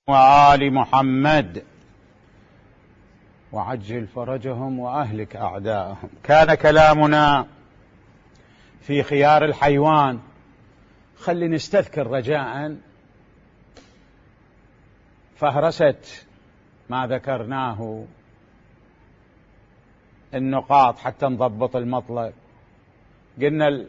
وآل محمد وعجل فرجهم وأهلك أعداءهم. كان كلامنا في خيار الحيوان. خلي نستذكر رجاء فهرسة ما ذكرناه، النقاط حتى نضبط المطلب. قلنا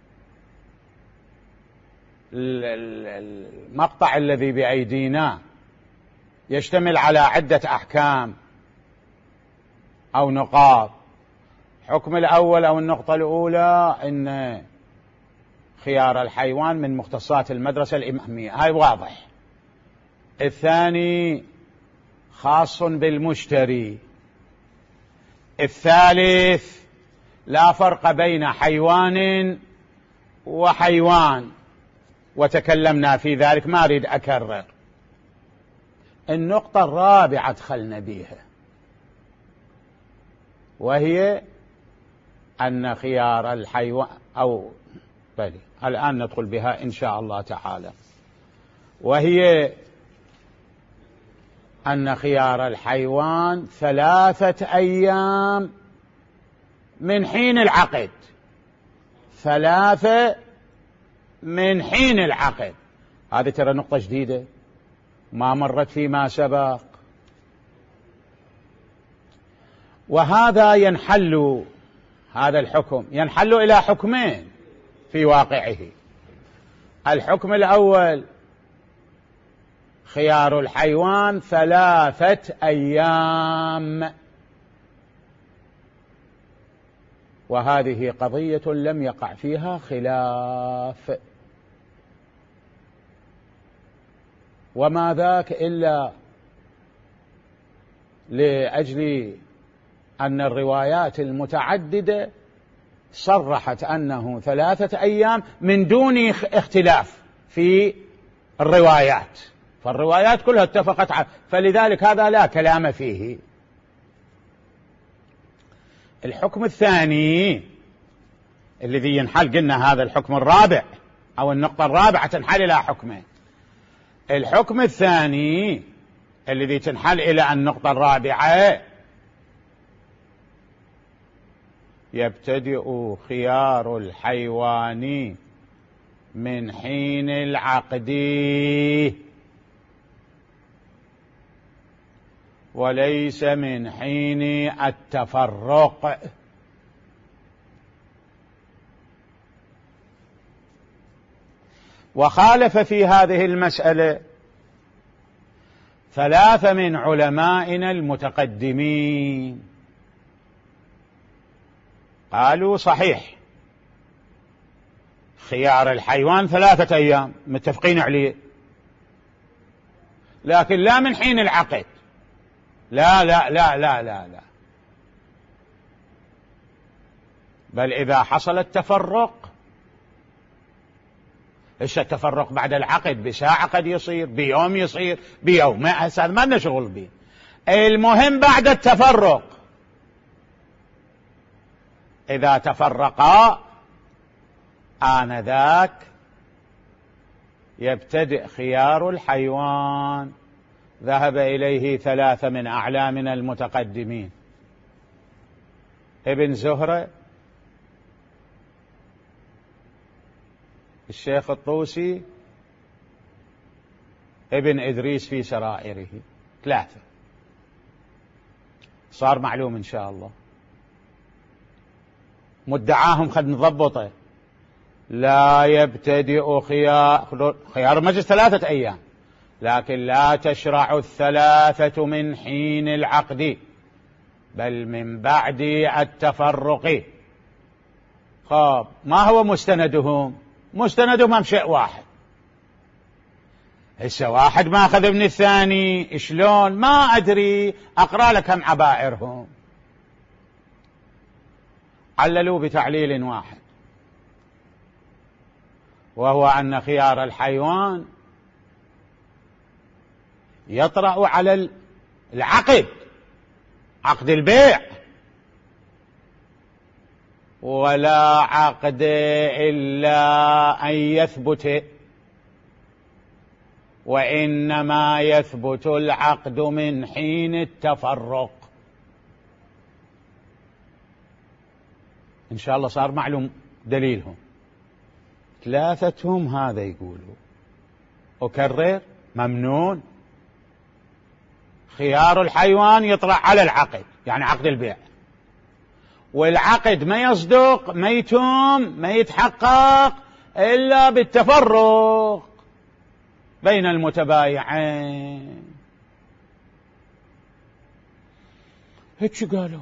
المقطع الذي بأيدينا يشتمل على عدة أحكام أو نقاط. حكم الأول أو النقطة الأولى إن خيار الحيوان من مختصات المدرسة الإمامية، هاي واضح. الثاني خاص بالمشتري. الثالث لا فرق بين حيوان وحيوان، وتكلمنا في ذلك، ما أريد أكرر. النقطة الرابعة دخلنا بها، وهي أن خيار الحيوان الآن ندخل بها إن شاء الله تعالى، وهي أن خيار الحيوان 3 أيام من حين العقد. 3 من حين العقد. هذه ترى نقطة جديدة ما مرت فيما سبق، وهذا ينحل، هذا الحكم ينحل إلى حكمين في واقعه. الحكم الأول خيار الحيوان 3 أيام، وهذه قضية لم يقع فيها خلاف، وما ذاك إلا لأجل أن الروايات المتعددة صرحت أنه 3 أيام من دون اختلاف في الروايات، فالروايات كلها اتفقت على، فلذلك هذا لا كلام فيه. الحكم الثاني الذي ينحل، قلنا هذا الحكم الرابع أو النقطة الرابعة تنحل إلى حكمين. الحكم الثاني الذي تنحل إلى النقطة الرابعة، يبتدئ خيار الحيوان من حين العقد وليس من حين التفرق. وخالف في هذه المسألة 3 من علمائنا المتقدمين، قالوا صحيح خيار الحيوان 3 أيام متفقين عليه، لكن لا من حين العقد، لا لا لا لا لا لا، بل إذا حصل التفرق. إيش التفرق بعد العقد؟ بساعة قد يصير، بيوم يصير، بيوم، هذا ما لنا شغل به. المهم بعد التفرق، إذا تفرقا آنذاك يبتدئ خيار الحيوان. ذهب إليه 3 من أعلامنا المتقدمين: ابن زهرة، الشيخ الطوسي، ابن إدريس في سرائره. 3 صار معلوم إن شاء الله. مدعاهم خد نضبطه: لا يبتدئ خيار المجلس 3 أيام، لكن لا تشرع 3 من حين العقد بل من بعد التفرق. خب ما هو مستندهم؟ مستندهم هم شيء واحد. هسه واحد ما أخذ من الثاني، شلون؟ ما أدري، أقرأ لك هم عبائرهم. عللوا بتعليل واحد، وهو أن خيار الحيوان يطرأ على العقد، عقد البيع، ولا عقد إلا أن يثبت وإنما يثبت العقد من حين التفرق. إن شاء الله صار معلوم دليلهم. ثلاثتهم هذا يقولوا. أكرر: ممنون. خيار الحيوان يطلع على العقد، يعني عقد البيع، والعقد ما يصدق، ما يتم، ما يتحقق إلا بالتفرق بين المتبايعين. هيك قالوا.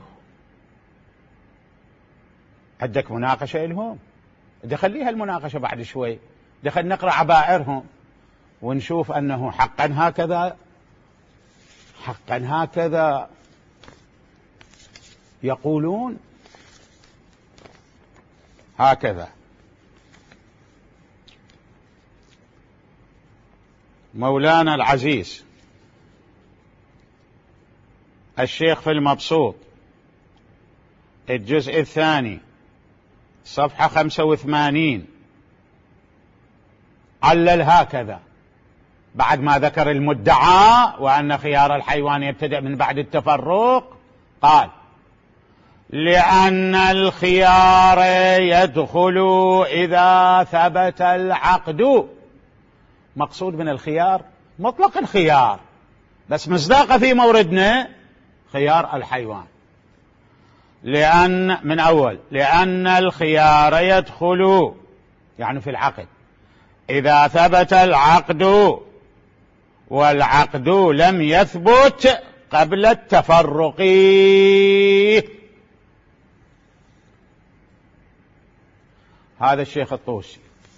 عندك مناقشة لهم؟ دخليها المناقشة بعد شوي، دخل نقرأ عبائرهم ونشوف أنه حقا هكذا، حقا هكذا يقولون. هكذا مولانا العزيز الشيخ في المبسوط الجزء الثاني صفحة 85 علل هكذا بعد ما ذكر المدعى وأن خيار الحيوان يبتدأ من بعد التفرق. قال: لأن الخيار يدخل إذا ثبت العقد. مقصود من الخيار مطلق الخيار، بس مصداقه في موردنا خيار الحيوان. لأن الخيار يدخل يعني في العقد إذا ثبت العقد والعقد لم يثبت قبل التفرق. هذا الشيخ الطوسي.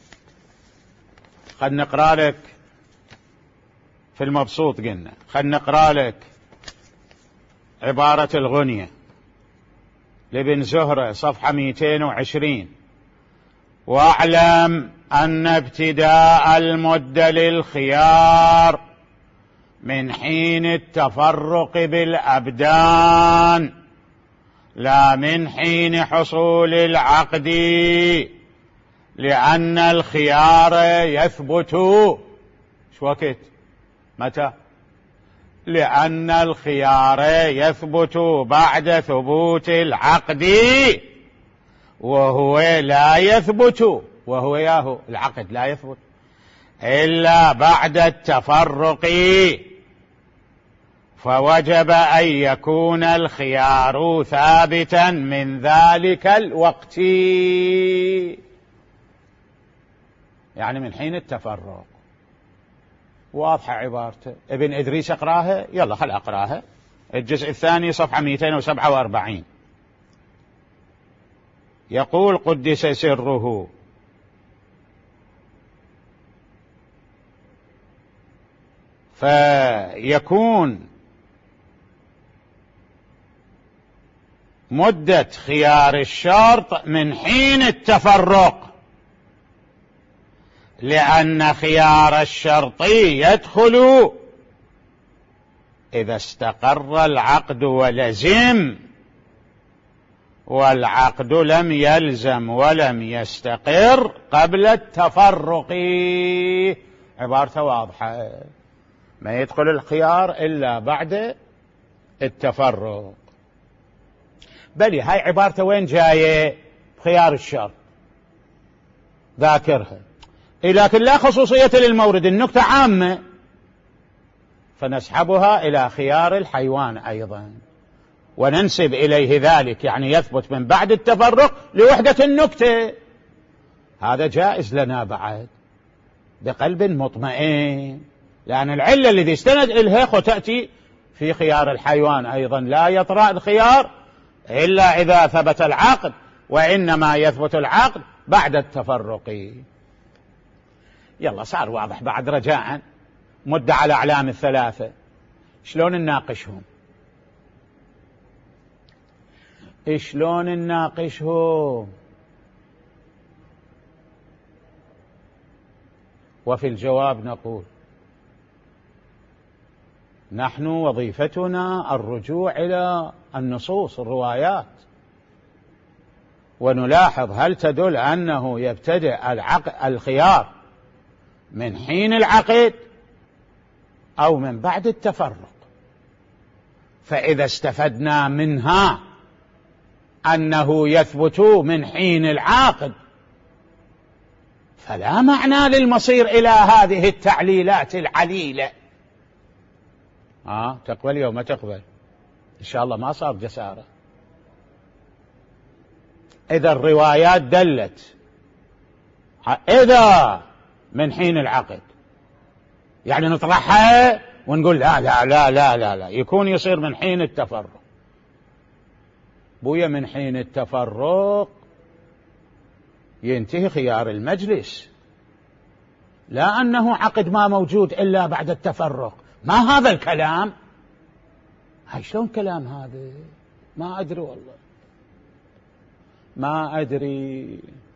خل نقرأ لك في المبسوط، قلنا خل نقرأ لك عبارة الغنية لابن زهرة صفحة 220: واعلم أن ابتداء المدة للخيار من حين التفرق بالأبدان لا من حين حصول العقد، لأن الخيار يثبت شو وقت؟ متى؟ لأن الخيار يثبت بعد ثبوت العقد، وهو لا يثبت، وهو ياهو العقد لا يثبت إلا بعد التفرق، فوجب أن يكون الخيار ثابتا من ذلك الوقت، يعني من حين التفرق. واضحة عبارته. ابن إدريس اقراها، يلا خل اقراها. الجزء الثاني صفحة 247 يقول قدس سره: فيكون مدة خيار الشرط من حين التفرق، لأن خيار الشرط يدخل إذا استقر العقد ولزم، والعقد لم يلزم ولم يستقر قبل التفرق. عبارته واضحة، ما يدخل الخيار إلا بعد التفرق. بلي هاي عبارته وين جاية؟ بخيار الشرط ذاكرها، لكن لا خصوصية للمورد، النكتة عامة، فنسحبها إلى خيار الحيوان أيضا وننسب إليه ذلك، يعني يثبت من بعد التفرق لوحدة النكتة. هذا جائز لنا بعد بقلب مطمئن، لأن العلة الذي استند إليها تأتي في خيار الحيوان أيضا. لا يطرأ الخيار إلا إذا ثبت العقد، وإنما يثبت العقد بعد التفرق. يلا صار واضح بعد رجاء. مدعى الأعلام الثلاثة شلون نناقشهم؟ شلون نناقشهم؟ وفي الجواب نقول: نحن وظيفتنا الرجوع إلى النصوص الروايات، ونلاحظ هل تدل أنه يبتدئ الخيار من حين العقد أو من بعد التفرق. فإذا استفدنا منها أنه يثبت من حين العقد فلا معنى للمصير إلى هذه التعليلات العليلة. تقبل يوم ما تقبل إن شاء الله ما صار جسارة. إذا الروايات دلت إذا من حين العقد يعني نطرحها ونقول لا لا لا لا لا, لا. يكون يصير من حين التفرق. بويا من حين التفرق ينتهي خيار المجلس، لا أنه عقد ما موجود إلا بعد التفرق. ما هذا الكلام؟ هاي شلون كلام هذا؟ ما أدري والله ما أدري.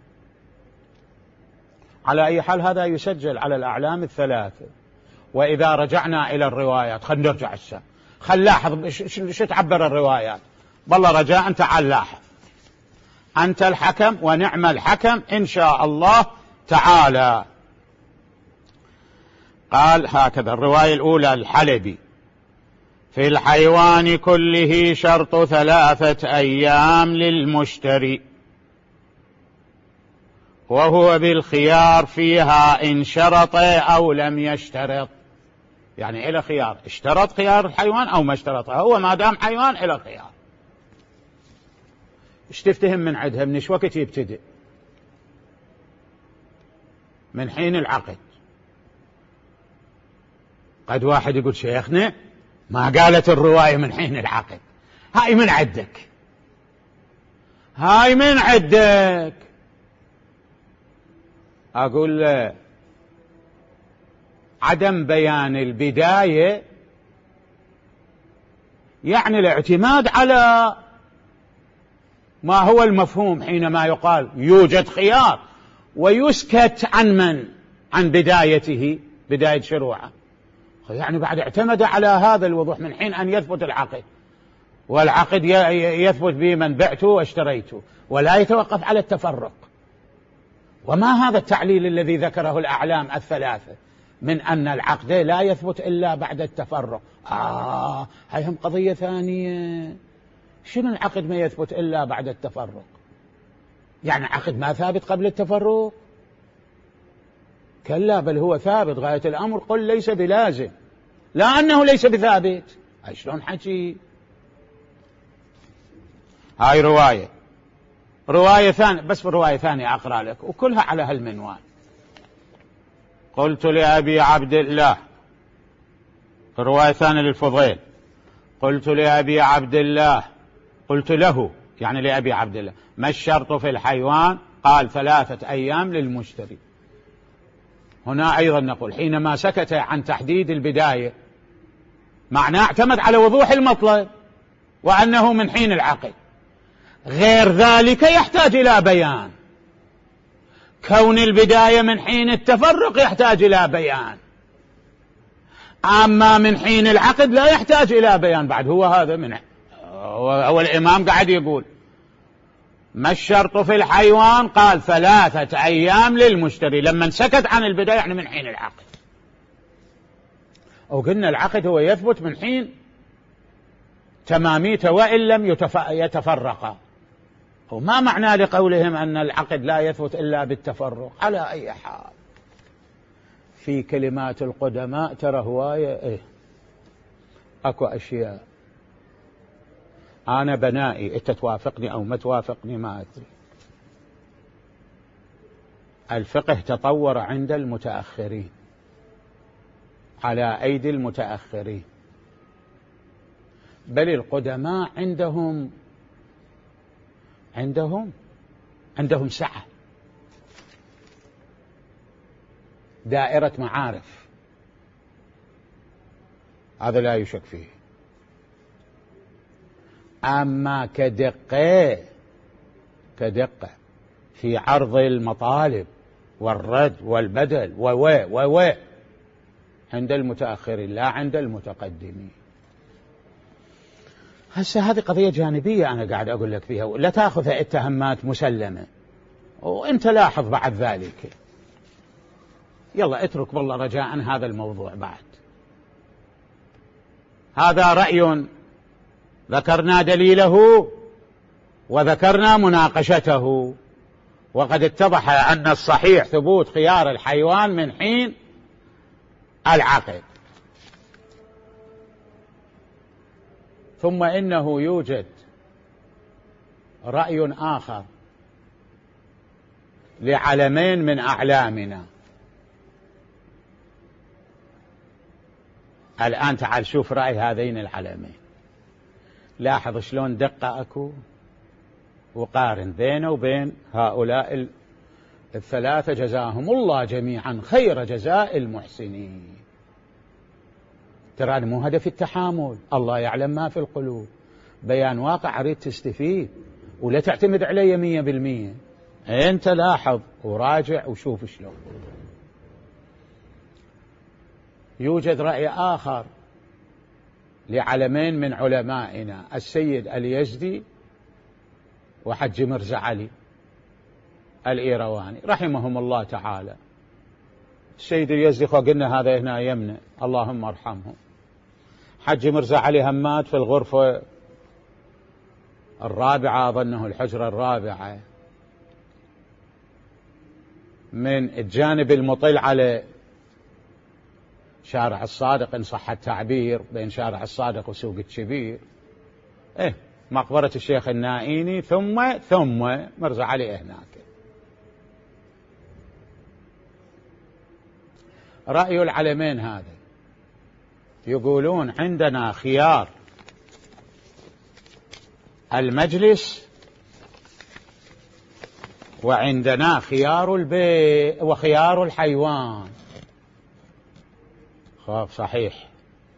على أي حال هذا يسجل على الأعلام الثلاثة. وإذا رجعنا إلى الروايات خلينا نرجع السنة، خل لاحظ شو تعبر الروايات. والله رجاء تعال لاحظ، أنت الحكم ونعم الحكم إن شاء الله تعالى. قال هكذا الرواية الأولى الحلبي: في الحيوان كله شرط 3 أيام للمشتري، وهو بالخيار فيها إن شرط أو لم يشترط. يعني إلى خيار، اشترط خيار الحيوان أو ما اشترطه، هو ما دام حيوان إلى خيار. ايش تفتهم من عدها؟ من ايش وقت يبتدئ؟ من حين العقد. قد واحد يقول شيخنا ما قالت الرواية من حين العقد، هاي من عدك، هاي من عدك. أقول له عدم بيان البداية يعني الاعتماد على ما هو المفهوم حينما يقال يوجد خيار ويسكت عن بدايته، بداية شروعه. يعني بعد اعتمد على هذا الوضوح من حين أن يثبت العقد، والعقد يثبت بمن بعته واشتريته، ولا يتوقف على التفرق. وما هذا التعليل الذي ذكره الأعلام الثلاثة من أن العقد لا يثبت إلا بعد التفرق؟ هاي هم قضية ثانية. شنو العقد ما يثبت إلا بعد التفرق؟ يعني عقد ما ثابت قبل التفرق؟ كلا، بل هو ثابت غاية الأمر. قل ليس بلازم، لا أنه ليس بثابت. هاي شلون حكي؟ هاي رواية ثانية، بس رواية ثانية أقرأ لك وكلها على هالمنوال. قلت لأبي عبد الله، رواية ثانية للفضيل: قلت لأبي عبد الله، قلت له يعني لأبي عبد الله: ما الشرط في الحيوان؟ قال 3 أيام للمشتري. هنا أيضا نقول حينما سكت عن تحديد البداية معناه اعتمد على وضوح المطلب وأنه من حين العقد. غير ذلك يحتاج إلى بيان. كون البداية من حين التفرق يحتاج إلى بيان، أما من حين العقد لا يحتاج إلى بيان. بعد هو هذا من هو الإمام قاعد يقول ما الشرط في الحيوان؟ قال 3 أيام للمشتري. لما سكت عن البداية يعني من حين العقد. وقلنا العقد هو يثبت من حين تماميته وإن لم يتفرقا. وما معنى لقولهم أن العقد لا يثبت إلا بالتفرق؟ على أي حال في كلمات القدماء ترى هواية أكو أشياء أنا بنائي، أنت توافقني أو ما توافقني ما أدري. الفقه تطور عند المتأخرين على أيدي المتأخرين، بل القدماء عندهم سعة، دائرة معارف، هذا لا يشك فيه. أما كدقة في عرض المطالب والرد والبدل عند المتأخرين لا عند المتقدمين. هسه هذه قضية جانبية أنا قاعد أقول لك فيها، لا تأخذها اتهامات مسلمة، وأنت لاحظ بعد ذلك. يلا اترك والله رجاء هذا الموضوع بعد. هذا رأي ذكرنا دليله وذكرنا مناقشته، وقد اتضح أن الصحيح ثبوت خيار الحيوان من حين العقد. ثم إنه يوجد رأي آخر لعلمين من أعلامنا. الآن تعال شوف رأي هذين العلمين، لاحظ شلون دقة أكو، وقارن بينه وبين هؤلاء الثلاثة جزاهم الله جميعا خير جزاء المحسنين. ترى مو هدف التحامل، الله يعلم ما في القلوب، بيان واقع، أريد تستفيد ولا تعتمد علي 100%. أنت لاحظ وراجع وشوف شلون. يوجد رأي آخر لعلمين من علمائنا، السيد اليزدي وحج مرزا علي الإيرواني رحمهم الله تعالى. السيد اليزدي قلنا هذا هنا يمنع، اللهم ارحمه. حج مرزا علي همات في الغرفة الرابعة، أظنه الحجرة الرابعة، من الجانب المطل على شارع الصادق إن صح التعبير، بين شارع الصادق وسوق الكبير، مقبرة الشيخ النائيني، ثم مرزا علي هناك. رأي العلمين هذا، يقولون عندنا خيار المجلس وعندنا خيار البيع وخيار الحيوان. خاف صحيح،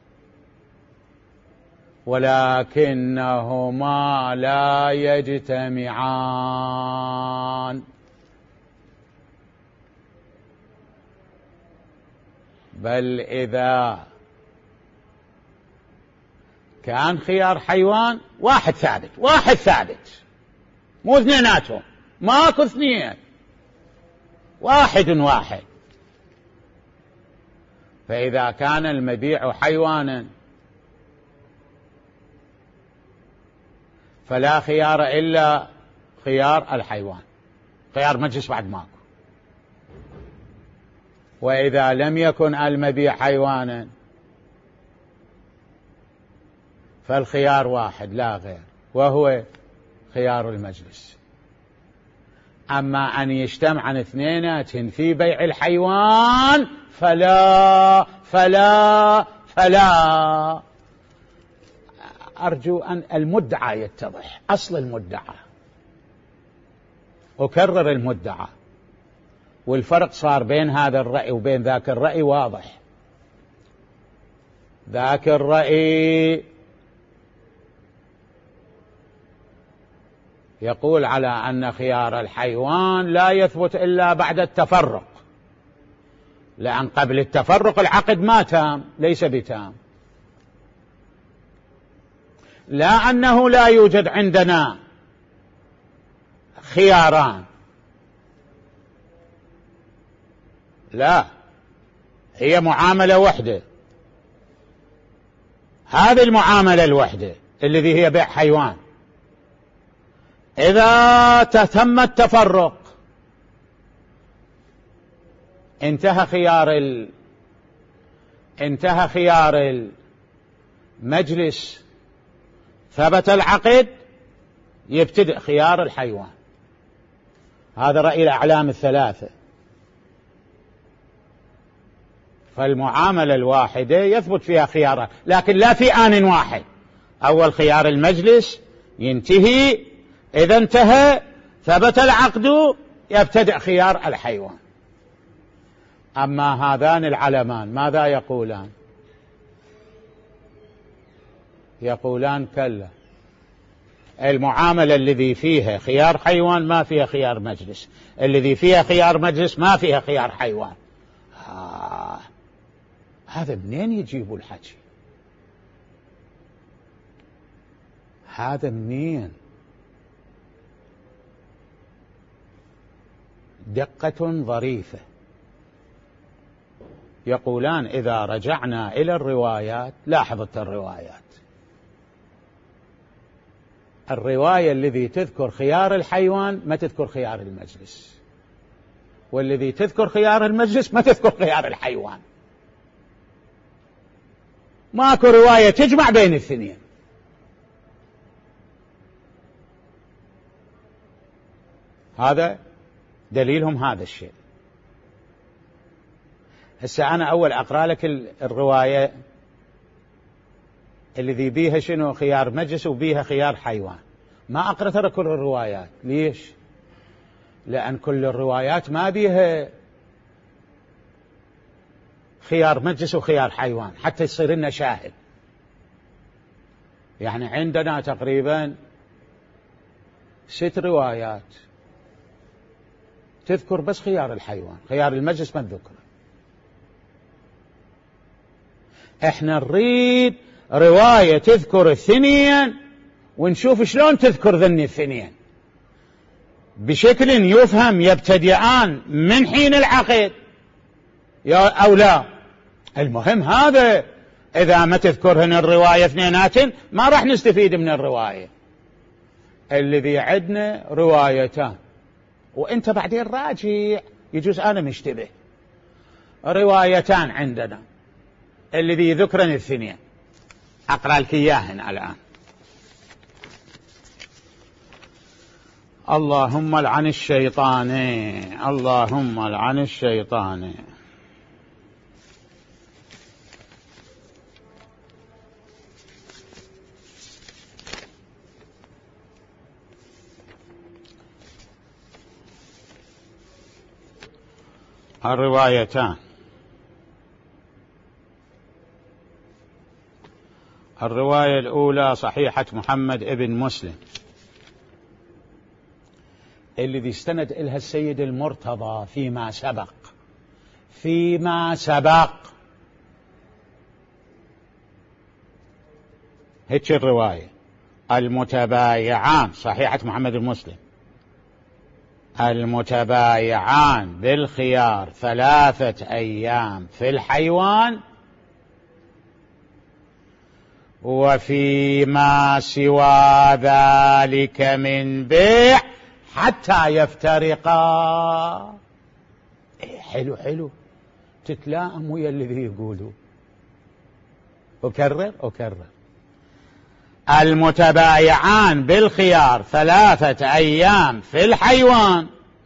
ولكنهما لا يجتمعان، بل إذا كان خيار حيوان واحد ثابت، مو اثنيناتهم، ماكو اثنين، واحد. فإذا كان المبيع حيوانا فلا خيار إلا خيار الحيوان، خيار مجلس بعد ماكو. وإذا لم يكن المبيع حيوانا فالخيار واحد لا غير، وهو خيار المجلس. أما أن يجتمعن اثنينات في بيع الحيوان فلا أرجو أن المدعى يتضح، أصل المدعى، أكرر المدعى، والفرق صار بين هذا الرأي وبين ذاك الرأي واضح. ذاك الرأي يقول على أن خيار الحيوان لا يثبت إلا بعد التفرق، لأن قبل التفرق العقد ما تام، ليس بتام. لا أنه لا يوجد عندنا خياران، لا، هي معاملة وحدة، هذه المعاملة الوحدة الذي هي بيع حيوان. إذا تم التفرق انتهى خيار المجلس، ثبت العقد، يبتدئ خيار الحيوان. هذا رأي الأعلام الثلاثة. فالمعاملة الواحدة يثبت فيها خيارات، لكن لا في آن واحد. أول خيار المجلس ينتهي، إذا انتهى ثبت العقد، يبتدئ خيار الحيوان. أما هذان العلمان ماذا يقولان؟ يقولان كلا، المعاملة الذي فيها خيار حيوان ما فيها خيار مجلس، الذي فيها خيار مجلس ما فيها خيار حيوان. هذا منين يجيبوا الحكي؟ هذا منين؟ دقة ظريفة. يقولان إذا رجعنا إلى الروايات، لاحظت الرواية الذي تذكر خيار الحيوان ما تذكر خيار المجلس، والذي تذكر خيار المجلس ما تذكر خيار الحيوان. ماكو رواية تجمع بين الاثنين. هذا دليلهم هذا الشيء. هسه أنا أول أقرأ لك الرواية الذي بيها شنو خيار مجلس وبيها خيار حيوان، ما أقرأ ترى كل الروايات. ليش؟ لأن كل الروايات ما بيها خيار مجلس وخيار حيوان حتى يصير لنا شاهد. يعني عندنا تقريبا 6 روايات تذكر بس خيار الحيوان، خيار المجلس ما تذكره. احنا نريد رواية تذكر الثنين ونشوف شلون تذكر ذني الثنين بشكل يفهم يبتدئان من حين العقد أو لا. المهم هذا، إذا ما تذكرهن الرواية اثنينات ما راح نستفيد من الرواية. الذي عندنا روايتان، وانت بعدين راجع يجوز أنا مشتبه. روايتان عندنا الذي ذكرن الاثنين، أقرأ لك إياهن الآن. اللهم لعن الشيطان، اللهم لعن الشيطان. الروايتان، الرواية الأولى صحيحة محمد ابن مسلم الذي استند إلها السيد المرتضى فيما سبق. هيك الرواية المتبايعان، صحيحة محمد المسلم، المتبايعان بالخيار 3 أيام في الحيوان، وفيما سوى ذلك من بيع حتى يفترقا. حلو تتلائم ويا الذي يقولوا. أكرر المتبايعان بالخيار 3 أيام في الحيوان،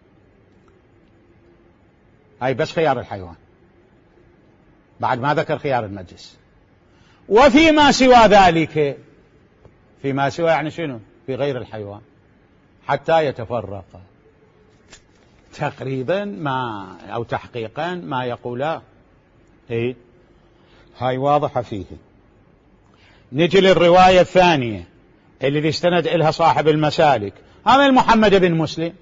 هاي بس خيار الحيوان بعد ما ذكر خيار المجلس. وفيما سوى ذلك، فيما سوى يعني شنو؟ في غير الحيوان حتى يتفرق. تقريبا ما أو تحقيقا ما يقولا. هاي واضحة فيه. نجي للرواية الثانية الذي استند إلها صاحب المسالك، هذا محمد بن مسلم،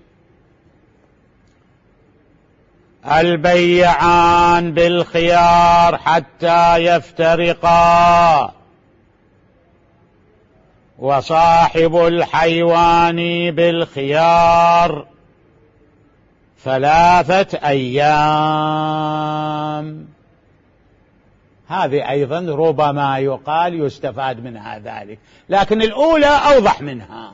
البيعان بالخيار حتى يفترقا، وصاحب الحيوان بالخيار 3 أيام. هذه أيضا ربما يقال يستفاد منها ذلك، لكن الأولى أوضح منها.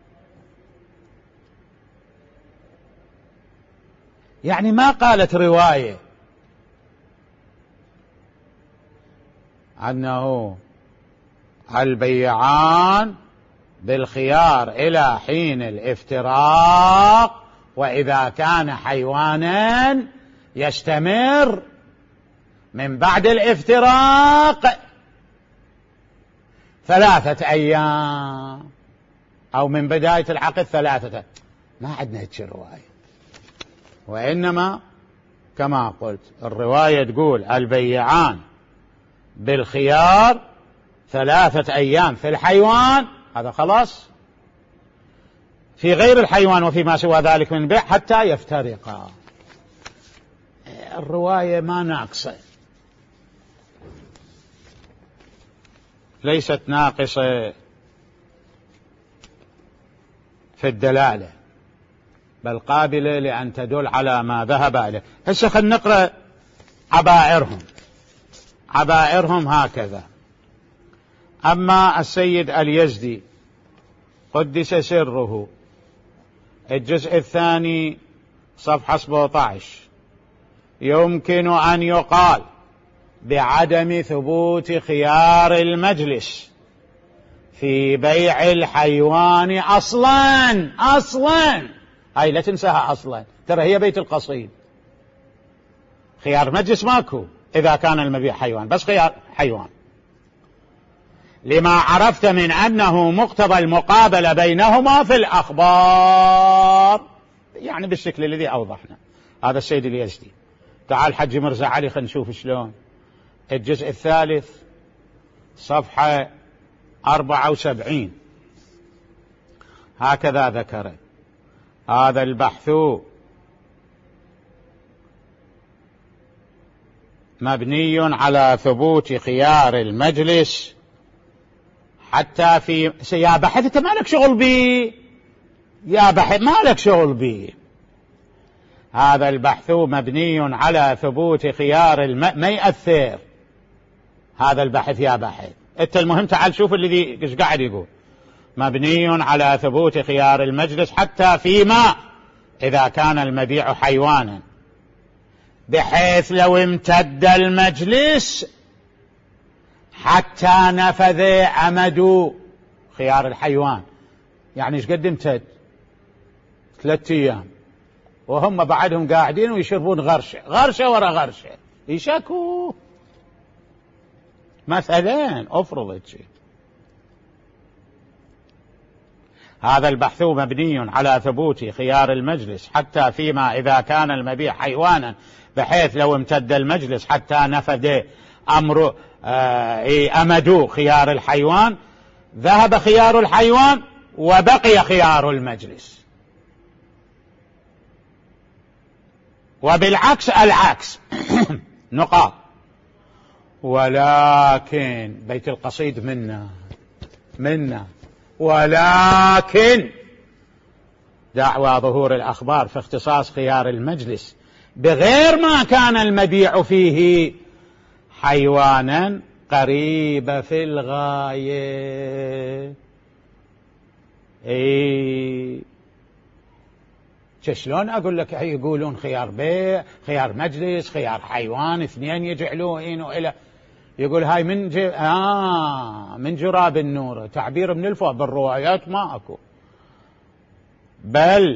يعني ما قالت رواية أنه البيعان بالخيار إلى حين الافتراق، وإذا كان حيوانا يستمر من بعد الافتراق 3 أيام، أو من بداية العقد 3. ما عندنا هيك رواية، وإنما كما قلت الرواية تقول البيعان بالخيار 3 أيام في الحيوان، هذا خلاص. في غير الحيوان وفيما سوى ذلك من بيع حتى يفترقا. الرواية ما ناقصة، ليست ناقصة في الدلالة، بل قابلة لأن تدل على ما ذهب إليه. هسه خلينا نقرأ عبائرهم. عبائرهم هكذا. أما السيد اليزدي قدس سره الجزء الثاني صفحة 17: يمكن أن يقال بعدم ثبوت خيار المجلس في بيع الحيوان أصلا هاي لا تنساها أصلا، ترى هي بيت القصيد. خيار مجلس ماكو إذا كان المبيع حيوان، بس خيار حيوان، لما عرفت من أنه مقتضى المقابلة بينهما في الأخبار، يعني بالشكل الذي أوضحنا. هذا السيد اليزدي. تعال حجي مرزا علي خلينا نشوف شلون. الجزء الثالث صفحة 74 هكذا ذكر: هذا البحث مبني على ثبوت خيار المجلس حتى في يا بحث انت مالك شغل بي، يا بحث مالك شغل بي. هذا البحث مبني على ثبوت خيار ما يأثر هذا البحث يا بحث انت. المهم تعال شوف الذي ايش قاعد يقول: مبني على ثبوت خيار المجلس حتى فيما إذا كان المبيع حيوانا، بحيث لو امتد المجلس حتى نفذ أمد خيار الحيوان. يعني ايش قد امتد؟ 3 أيام، وهم بعدهم قاعدين ويشربون غرشة ورا غرشة، يشكوا مثلا. افرض شيء. هذا البحث مبني على ثبوت خيار المجلس حتى فيما إذا كان المبيع حيوانا، بحيث لو امتد المجلس حتى نفذ أمد خيار الحيوان، ذهب خيار الحيوان وبقي خيار المجلس. وبالعكس العكس نقاط. ولكن بيت القصيد منا ولكن دعوى ظهور الأخبار في اختصاص خيار المجلس بغير ما كان المبيع فيه حيوانا قريبة في الغاية. شلون أقول لك يقولون خيار بيع، خيار مجلس، خيار حيوان، 2 يجعلوه إلى يقول هاي من جراب النور، تعبير من الفوق. بالروايات ما أكو، بل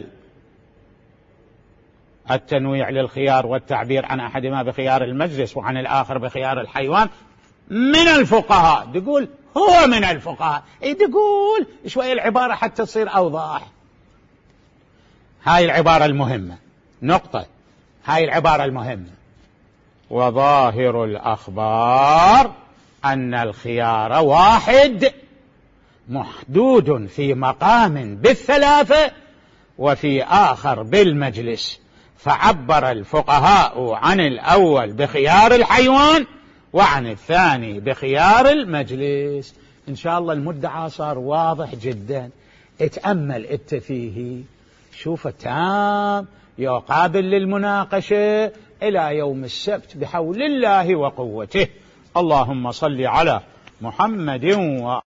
التنويع للخيار والتعبير عن أحدهما بخيار المجلس وعن الآخر بخيار الحيوان من الفقهاء. تقول هو من الفقهاء، تقول شوية العبارة حتى تصير أوضح. هاي العبارة المهمة، نقطة، هاي العبارة المهمة: وظاهر الأخبار أن الخيار واحد محدود في مقام بالثلاثة وفي آخر بالمجلس، فعبر الفقهاء عن الأول بخيار الحيوان وعن الثاني بخيار المجلس. إن شاء الله المدعى صار واضح جدا. اتأمل انت فيه، شوف تام يقابل للمناقشة إلى يوم السبت بحول الله وقوته. اللهم صل على محمد